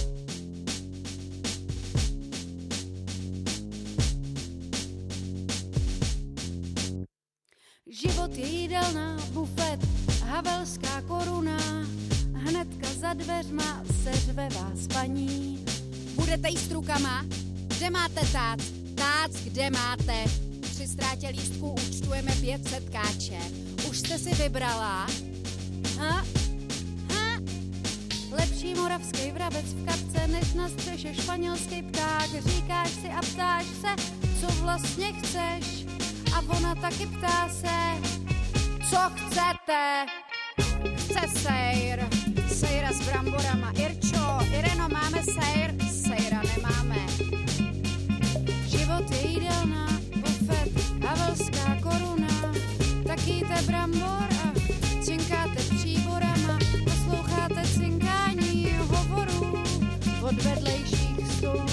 Život je jídelná, bufet, havelská koruna, hnedka za dveřma se řve vás paní. Budete jíst rukama? Kde máte tác? Kde máte? Při ztrátě lístků účtujeme 500 káče. Už jste si vybrala? Lepší moravský vrabec v kapce, než na střeše španělský pták. Říkáš si a ptáš se, co vlastně chceš. A ona taky ptá se, co chcete. Chce sejr, sejra s bramborama. Irčo, Ireno, máme sejr, sejra nemáme. Život je jídelná, bufet, havelská koruna. Tak jíte brambor a cinkáte příborama. Posloucháte cinkání hovorů od vedlejších stolů.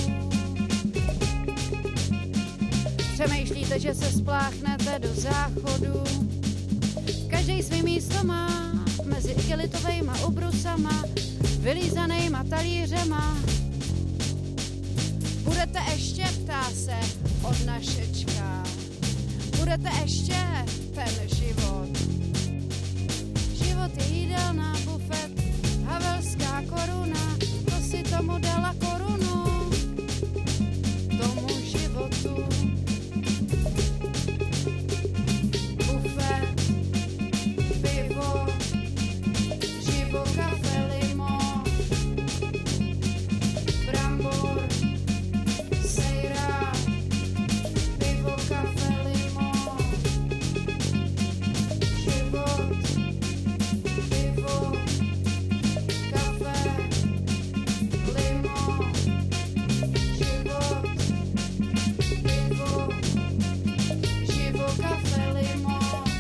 Přemýšlíte, že se spláchnete do záchodu. Každý svý místo má mezi igelitovejma ubrusama, vylízanejma talířema. Budete ještě, ptá se od našečka. Budete ještě ten život. Život je jídelná, bufet, havelská koruna. To si tomu dala korunu, tomu životu. Bufet, pivo, živo, kafe, limo, brambor, sejra, pivo, kafe, limo, život, pivo, kafe, limo, život, pivo, živo, kafe, limo.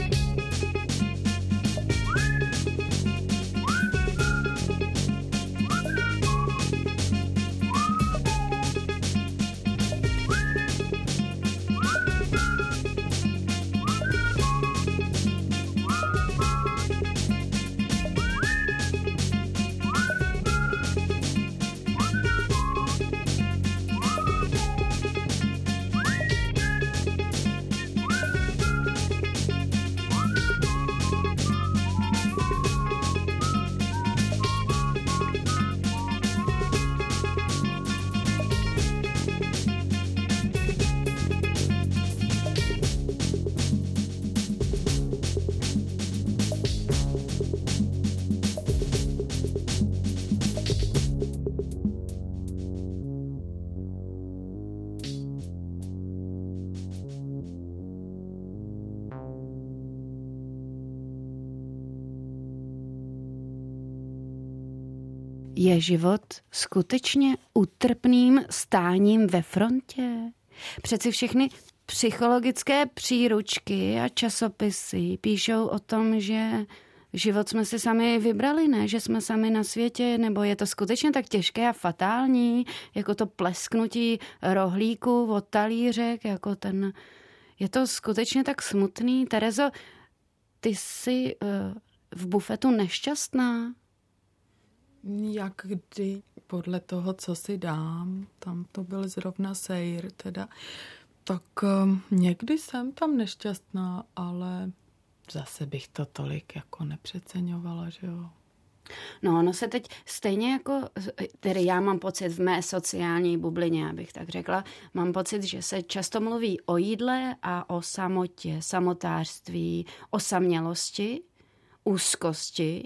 Je život skutečně utrpným stáním ve frontě? Přeci všechny psychologické příručky a časopisy píšou o tom, že život jsme si sami vybrali, ne? Že jsme sami na světě, nebo je to skutečně tak těžké a fatální, jako to plesknutí rohlíku od talířek, jako ten... Je to skutečně tak smutný? Terezo, ty jsi v bufetu nešťastná? Jak kdy, podle toho, co si dám, tam to byl zrovna sejr, teda, tak někdy jsem tam nešťastná, ale zase bych to tolik jako nepřeceňovala, že jo. No, ono se teď stejně jako, tedy já mám pocit v mé sociální bublině, abych tak řekla, mám pocit, že se často mluví o jídle a o samotě, samotářství, osamělosti, úzkosti.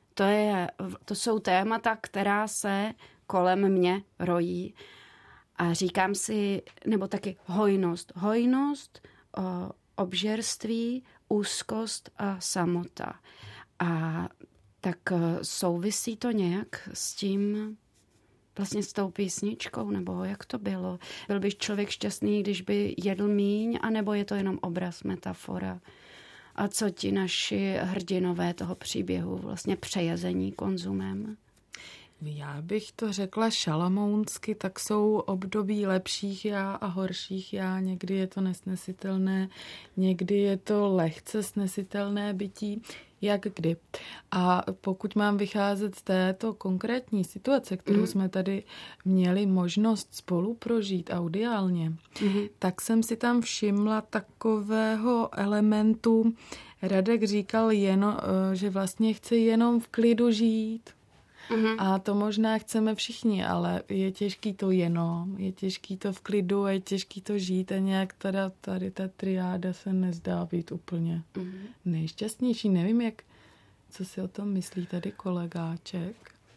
To jsou témata, která se kolem mě rojí. A říkám si, nebo taky hojnost, obžerství, úzkost a samota. A tak souvisí to nějak s tím, vlastně s tou písničkou, nebo jak to bylo? Byl by člověk šťastný, když by jedl míň, anebo je to jenom obraz, metafora? A co ti naši hrdinové toho příběhu, vlastně přejezení konzumem? Já bych to řekla šalamounsky, tak jsou období lepších já a horších já. Někdy je to nesnesitelné, někdy je to lehce snesitelné bytí, jak kdy. A pokud mám vycházet z této konkrétní situace, kterou jsme tady měli možnost spolu prožít audiálně, tak jsem si tam všimla takového elementu. Radek říkal, že vlastně chce jenom v klidu žít. A to možná chceme všichni, ale je těžký to jenom, je těžký to v klidu a je těžký to žít a nějak tady ta triáda se nezdá být úplně nejšťastnější. Nevím, jak Co si o tom myslí tady kolegáček?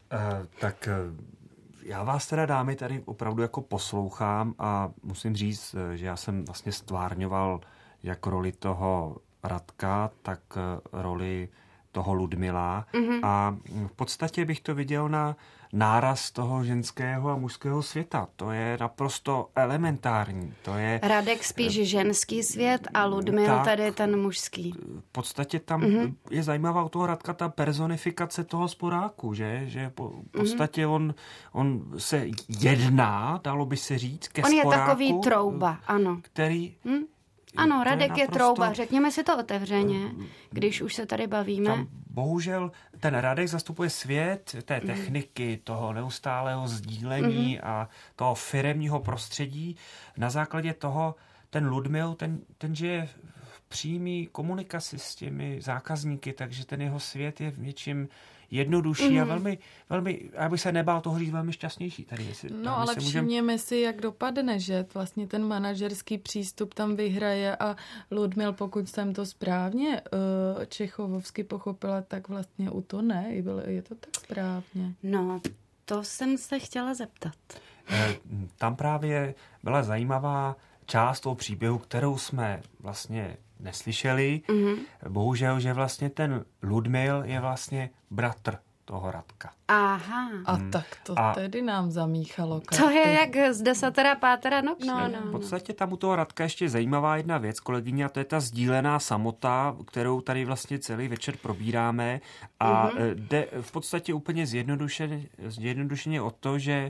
Já vás teda, dámy, tady opravdu jako poslouchám a musím říct, že já jsem vlastně stvárňoval jak roli toho Radka, tak roli toho Ludmila a v podstatě bych to viděl na náraz toho ženského a mužského světa. To je naprosto elementární. To je Radek spíš ženský svět a Ludmil tady ten mužský. V podstatě tam je zajímavá u toho Radka ta personifikace toho sporáku, že v podstatě on se jedná, dalo by se říct, ke sporáku. On je takový trouba, ano. Který... Ano, Radek je trouba, řekněme si to otevřeně, když už se tady bavíme. Tam bohužel ten Radek zastupuje svět té techniky, toho neustálého sdílení a toho firemního prostředí. Na základě toho ten Ludmil, ten žije v přímý komunikaci s těmi zákazníky, takže ten jeho svět je v něčím jednodušší a velmi, já bych se nebál toho říct, velmi šťastnější. Tady, no ale všimněme si, jak dopadne, že vlastně ten manažerský přístup tam vyhraje a Ludmil, pokud jsem to správně čechovovsky pochopila, tak vlastně utone. Je to tak správně? No, to jsem se chtěla zeptat. Tam právě byla zajímavá část toho příběhu, kterou jsme vlastně neslyšeli. Bohužel, že vlastně ten Ludmil je vlastně bratr toho Radka. Aha. A tak to tedy nám zamíchalo karty. To je jak z desatera pátera noční. V podstatě tam u toho Radka ještě zajímavá jedna věc, kolegyně, a to je ta sdílená samota, kterou tady vlastně celý večer probíráme a jde v podstatě úplně zjednodušeně o to, že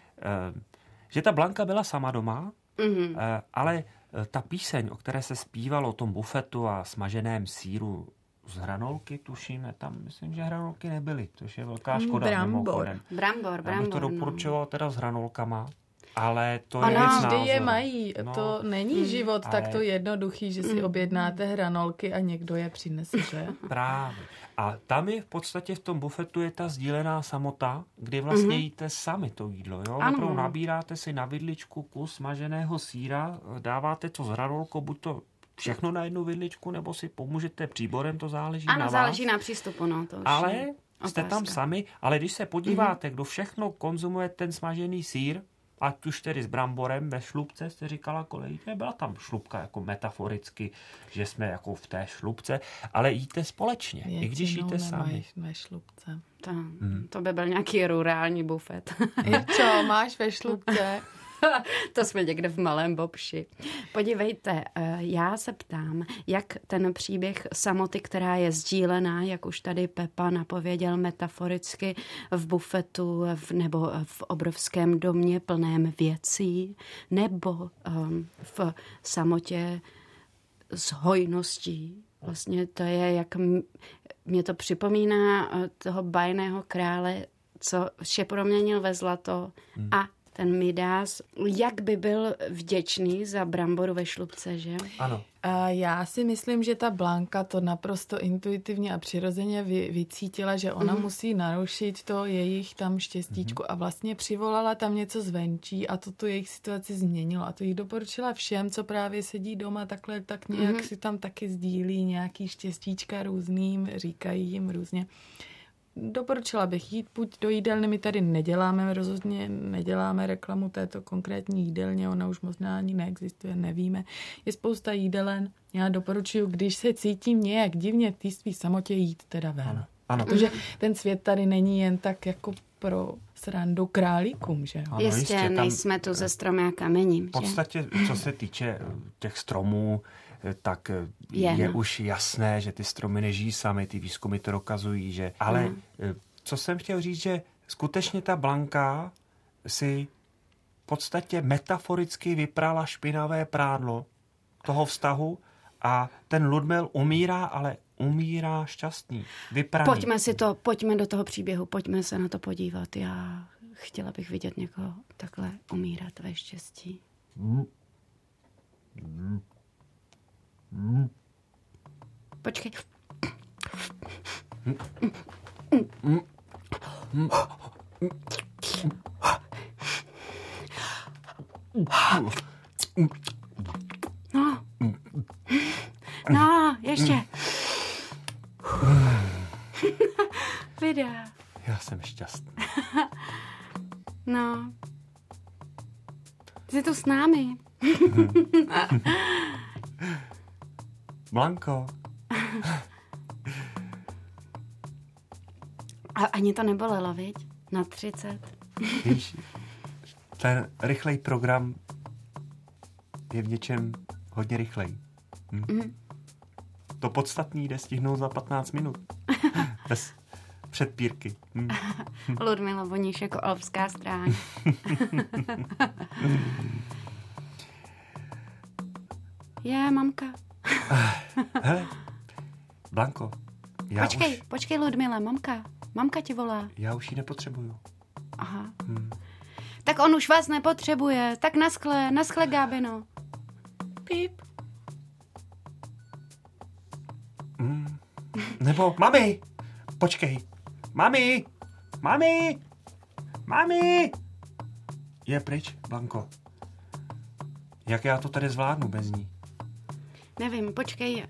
ta Blanka byla sama doma, ale ta píseň, o které se zpívalo o tom bufetu a smaženém sýru z hranolky, tuším, tam myslím, že hranolky nebyly, což je velká škoda. Brambor. Já bych to doporučoval teda s hranolkama, ale to je věc názoru. Vždy je mají, to není život takto jednoduchý, že si objednáte hranolky a někdo je přinese, že? Právě. A tam je v podstatě v tom bufetu je ta sdílená samota, kdy vlastně jíte sami to jídlo. Jo? Opravdu nabíráte si na vidličku kus smaženého sýra, dáváte to s hranolkou, buď to všechno na jednu vidličku, nebo si pomůžete příborem, to záleží na vás. Ano, záleží na přístupu, no. To už ale jste tam sami, ale když se podíváte, kdo všechno konzumuje ten smažený sýr, ať už tedy s bramborem ve šlupce, jste říkala kolegyně, byla tam šlupka jako metaforicky, že jsme jako v té šlupce, ale jíte společně, i když jíte sami. Ve šlupce. To by byl nějaký rurální bufet. Čo, máš ve šlupce? To jsme někde v Malém Bobši. Podívejte, já se ptám, jak ten příběh samoty, která je sdílená, jak už tady Pepa napověděl metaforicky, v bufetu nebo v obrovském domě plném věcí, nebo v samotě s hojností. Vlastně to je, jak mě to připomíná toho bajného krále, co vše proměnil ve zlato a ten Midas, jak by byl vděčný za bramboru ve šlupce, že? Ano. A já si myslím, že ta Blanka to naprosto intuitivně a přirozeně vycítila, že ona musí narušit to jejich tam štěstíčku a vlastně přivolala tam něco zvenčí a to tu jejich situaci změnilo a to jí doporučila všem, co právě sedí doma takhle, tak nějak si tam taky sdílí nějaký štěstíčka různým, říkají jim různě. Doporučila bych jít buď do jídelny, my tady rozhodně neděláme reklamu této konkrétní jídelně, ona už možná ani neexistuje, nevíme. Je spousta jídelen, já doporučuji, když se cítím nějak divně v té svý samotě, jít teda ven. Ano. Protože ten svět tady není jen tak jako pro srandu králíkům, že jo? Jistě, nejsme tu ze stromy a kamením. V podstatě, co se týče těch stromů, tak je už jasné, že ty stromy nežijí sami, ty výzkumy to dokazují, že... Ale co jsem chtěl říct, že skutečně ta Blanka si v podstatě metaforicky vyprala špinavé prádlo toho vztahu a ten Ludmil umírá, ale umírá šťastný, vypraný. Pojďme do toho příběhu, pojďme se na to podívat. Já chtěla bych vidět někoho takhle umírat ve štěstí. Počkej. No, ještě. Videa. Já jsem šťastný. No. Jsi tu s námi. Blanko. A ani to nebolelo, viď? Na 30. Víš, ten rychlej program je v něčem hodně rychlej. To podstatný jde stihnout za 15 minut. Bez předpírky. Ludmila voníš jako alpská stráň. Je, mamka. Hele, Blanko, Počkej, Ludmila, mamka. Mamka ti volá. Já už ji nepotřebuju. Aha. Tak on už vás nepotřebuje. Tak naschle, Gábino. Píp. Nebo, mami, počkej. Mami. Je pryč, Blanko. Jak já to tady zvládnu bez ní? Nevím, počkej,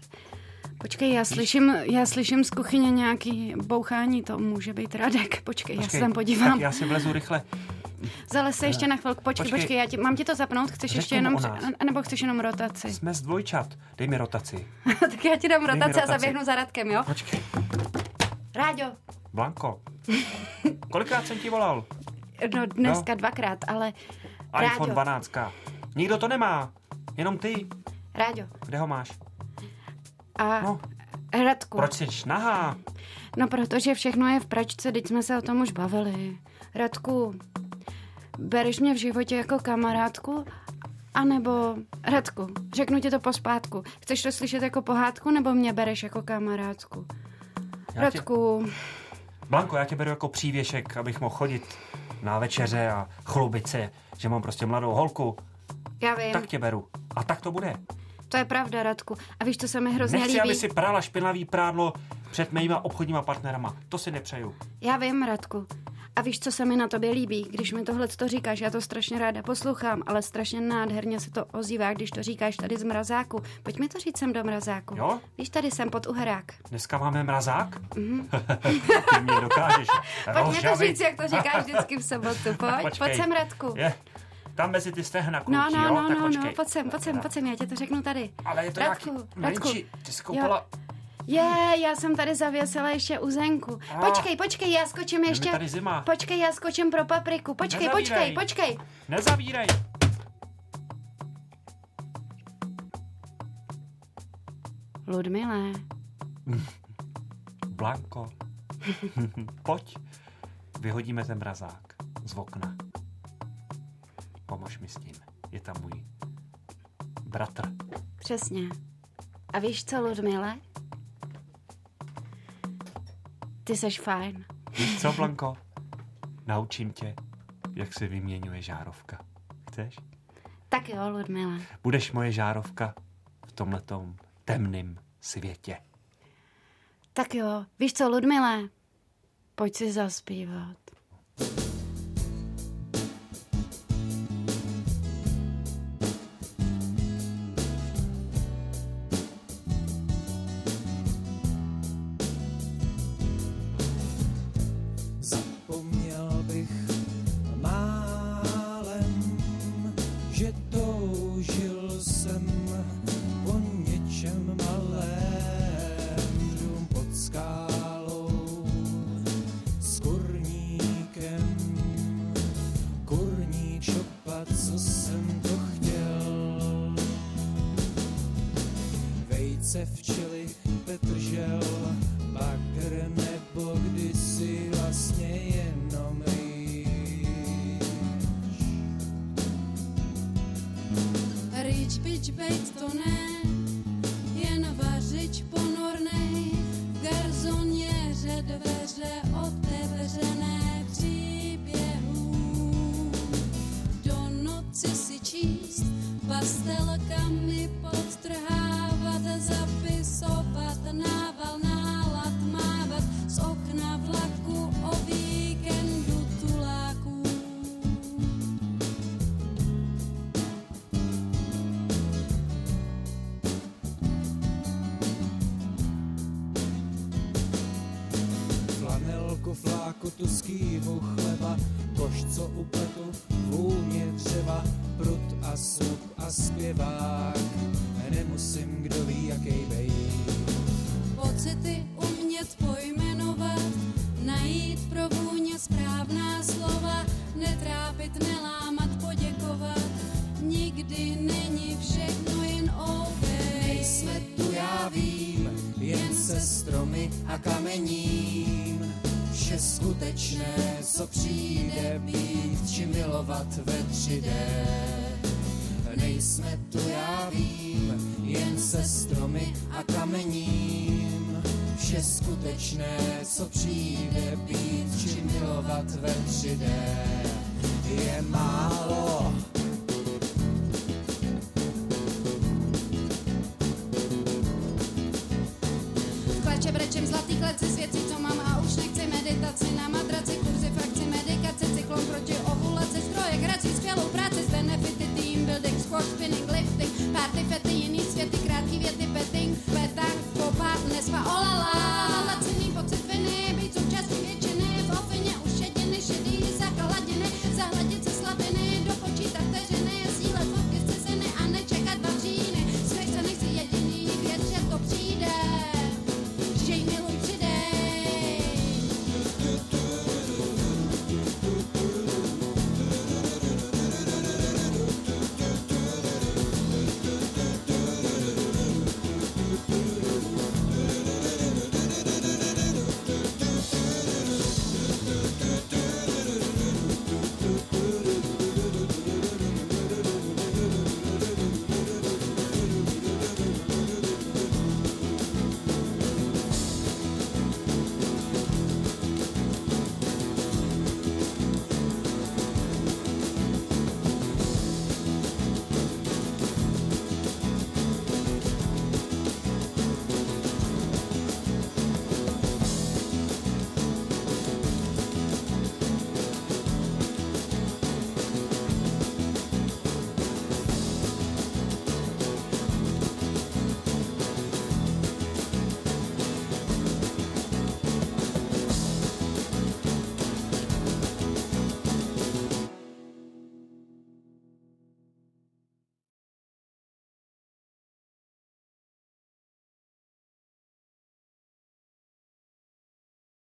já slyším z kuchyně nějaký bouchání, to může být Radek. Počkej, já se tam podívám. Tak já si vlezu rychle. Zalez se ještě na chvilku, počkej, mám ti to zapnout, chceš ještě jenom, nebo chceš jenom rotaci? Jsme z dvojčat, dej mi rotaci. Tak já ti dám rotaci a zaběhnu za Radkem, jo? Počkej. Ráďo. Blanko, kolikrát jsem ti volal? No dneska 2krát, ale iPhone 12. Nikdo to nemá, jenom ty. Ráďo. Kde ho máš? A Radku. Proč jsi nahá? No, protože všechno je v pračce, teď jsme se o tom už bavili. Radku, bereš mě v životě jako kamarádku? A nebo, Radku, řeknu ti to pospátku. Chceš to slyšet jako pohádku, nebo mě bereš jako kamarádku? Radku. Blanko, já tě beru jako přívěšek, abych mohl chodit na večeře a chlubit se, že mám prostě mladou holku. Já vím. Tak tě beru. A tak to bude. To je pravda, Radku. A víš, co se mi hrozně líbí? Nechci, aby si prala špinavý prádlo před mýma obchodníma partnerama. To si nepřeju. Já vím, Radku. A víš, co se mi na tobě líbí? Když mi tohle to říkáš, já to strašně ráda poslouchám, ale strašně nádherně se to ozývá, když to říkáš tady z mrazáku. Pojď mi to říct sem do mrazáku. Jo? Víš, tady jsem pod Uherák. Dneska máme mrazák? Ty mě dokážeš. Pojď mi to říct, jak to říkáš vždycky v sobotu. Pojď sem, Radku. Tam mezi ty stehna klučí, no, tak no, pojď sem, já tě to řeknu tady. Ale je to Radku, menší, ty jsi koupala... Já jsem tady zavěsila ještě uzenku. Počkej, já skočím ještě. Je tady zima. Počkej, já skočím pro papriku. Počkej. Nezavírej. Ludmile. Blanko. Pojď. Vyhodíme ten mrazák z okna. Pomož mi s tím. Je tam můj bratr. Přesně. A víš co, Ludmile? Ty seš fajn. Víš co, Blanko? Naučím tě, jak se vyměňuje žárovka. Chceš? Tak jo, Ludmile. Budeš moje žárovka v tomhletom temným světě. Tak jo. Víš co, Ludmile? Pojď si zaspívat. Včely, petržel, bakr nebo kdysi vlastně jenom rýž. Rýč, bič, bejt to ne, jen vařič ponornej, v garzonjeře dveře otevřené příběhů. Do noci si číst, pastelkami podtrhávat, zapisovat, nával, nálad, mávat z okna vlaku o víkendu tuláků. Flanelku tu skývu chleba, koš, co upletu, vůně dřeva, prut a srub a zpěvák. Nemusím, kdo ví, jakej bejt. Pocity umět pojmenovat, najít pro vůně správná slova, netrápit, nelámat, poděkovat. Nikdy není všechno jen OK. Nejsme tu, já vím, jen se stromy a kamením. Vše skutečné, co přijde, být či milovat ve 3D. Nejsme tu, já vím, jen se stromy a kamením. Vše skutečné, co přijde, být či milovat ve 3D, je málo. Kleče brečem zlatý kleci s věcí, co mám a už nechci meditaci na matraci, kurzy, frakci, medikaci, cyklon proti ovulaci, stroje, hrací, skvělou práci, z benefity, team building, sport, spinning,